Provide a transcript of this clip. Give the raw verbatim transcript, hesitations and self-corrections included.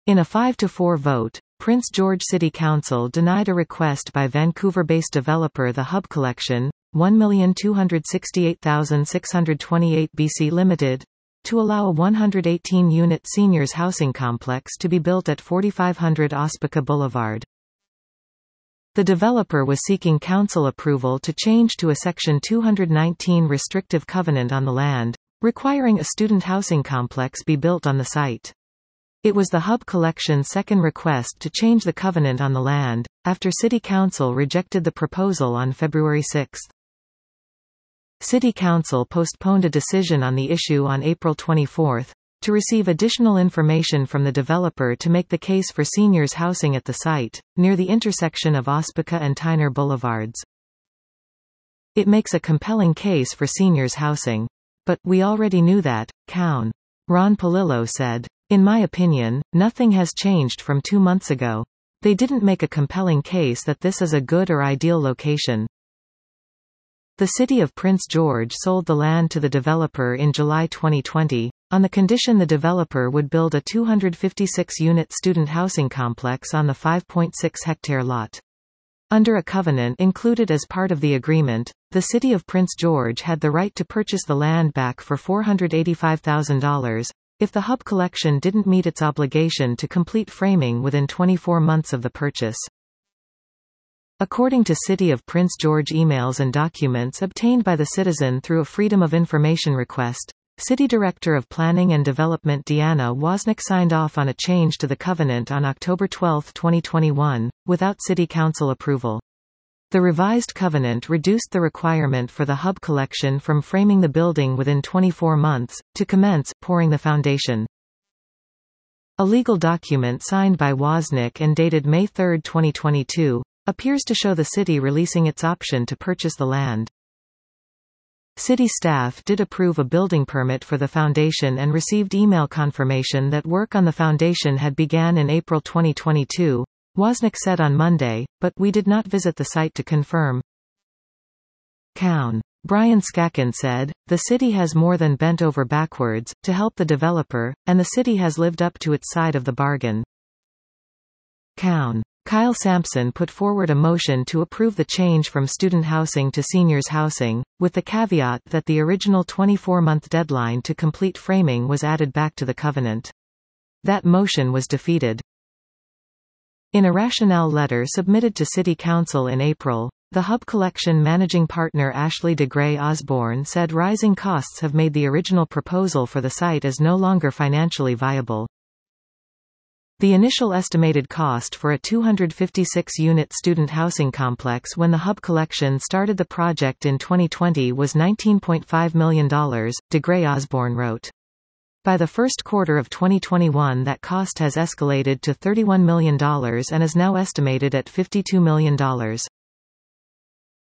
In a five to four vote, Prince George City Council denied a request by Vancouver-based developer The Hub Collection, one million two hundred sixty-eight thousand six hundred twenty-eight B C Limited, to allow a one hundred eighteen unit seniors housing complex to be built at forty-five hundred Ospaka Boulevard. The developer was seeking council approval to change to a Section two hundred nineteen restrictive covenant on the land, requiring a student housing complex be built on the site. It was the Hub Collection's second request to change the covenant on the land, after City Council rejected the proposal on February sixth. City Council postponed a decision on the issue on April twenty-fourth, to receive additional information from the developer to make the case for seniors housing at the site, near the intersection of Ospaka and Tyner Boulevards. It makes a compelling case for seniors housing. But, we already knew that, Coun. Ron Palillo said. In my opinion, nothing has changed from two months ago. They didn't make a compelling case that this is a good or ideal location. The city of Prince George sold the land to the developer in July twenty twenty, on the condition the developer would build a two hundred fifty-six unit student housing complex on the five point six hectare lot. Under a covenant included as part of the agreement, the city of Prince George had the right to purchase the land back for four hundred eighty-five thousand dollars, if the Hub Collection didn't meet its obligation to complete framing within twenty-four months of the purchase. According to City of Prince George emails and documents obtained by the citizen through a Freedom of Information request, City Director of Planning and Development Deanna Wozniak signed off on a change to the covenant on October twelfth twenty twenty-one, without City Council approval. The revised covenant reduced the requirement for the Hub Collection from framing the building within twenty-four months, to commence pouring the foundation. A legal document signed by Wozniak and dated May third twenty twenty-two, appears to show the city releasing its option to purchase the land. City staff did approve a building permit for the foundation and received email confirmation that work on the foundation had begun in April twenty twenty-two, Wozniak said on Monday, but we did not visit the site to confirm. Coun. Brian Skakon said, the city has more than bent over backwards, to help the developer, and the city has lived up to its side of the bargain. Coun. Kyle Sampson put forward a motion to approve the change from student housing to seniors housing, with the caveat that the original twenty-four month deadline to complete framing was added back to the covenant. That motion was defeated. In a rationale letter submitted to City Council in April, the Hub Collection managing partner Ashley DeGray Osborne said rising costs have made the original proposal for the site as no longer financially viable. The initial estimated cost for a two hundred fifty-six unit student housing complex when the Hub Collection started the project in twenty twenty was nineteen point five million dollars, DeGray Osborne wrote. By the first quarter of twenty twenty-one that cost has escalated to thirty-one million dollars and is now estimated at fifty-two million dollars.